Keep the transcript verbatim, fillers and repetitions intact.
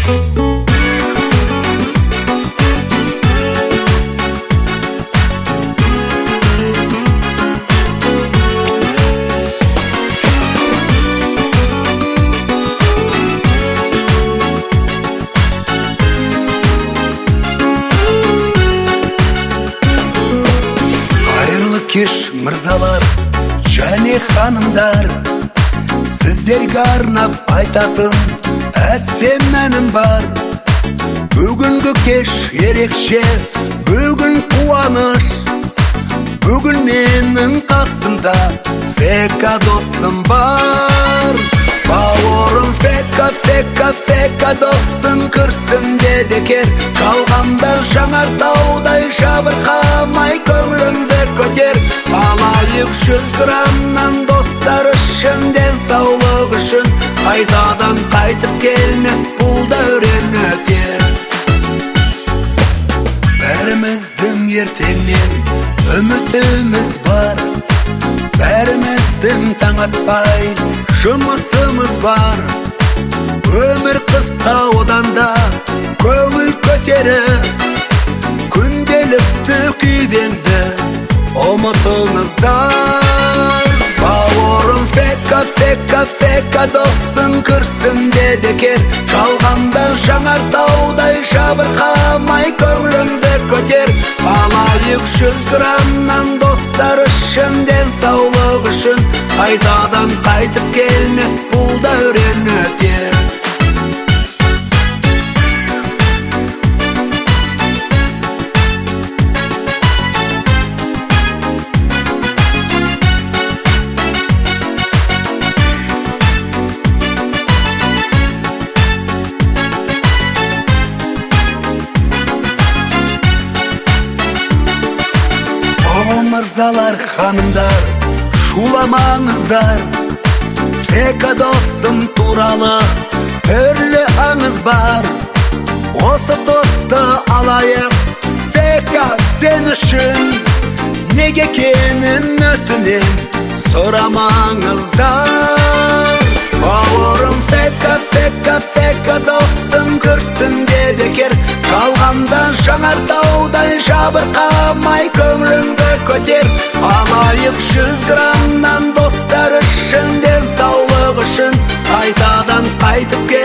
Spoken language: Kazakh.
Кеш мырзалар және ханымдар, сіздерге арнап айтатын әсем әнім бар. Бүгінгі кеш ерекше, бүгін қуаныш, бүгін менің қасымда Фека досым бар. Бауырым Фека, Фека, Фека досым күрсінде бекер, қалғанда жаңар таудай жабырқамай көңіліңді көтер. Алайық жүз граммнан достар үшін, денсаулық үшін, қайтадан қайтып келмес бұл дәурен өтер. Бәріміздің ертеңнен үмітіміз бар, бәріміздің таң атпай жұмысымыз бар. Өмір қысқа, одан да көңіл көтеріп, күнделікті күйбеңді ұмытыңыздар. Бауырым Фека, Фека, Фека досым күрсінде бекер, қалғанда жаңар таудай жабырқамай көңіліңді көтер. Алайық жүз граммнан достар үшін, денсаулық үшін, қайтадан қайтып келмес бұл дәурен өтер. Мырзалар, ханымдар, шуламаңыздар, Фека досым туралы түрлі аңыз бар. Осы досты алайық, Фека сен үшін, неге екенін өтінем сұрамаңыздар. Бауырым Фека, Фека, Фека досым күрсінде бекер, қалғанда жаңар таудай жабырқамай көңіліңді көтер. Алайық жүз граммнан достар үшін, денсаулық үшін, қайтадан қайтып кел.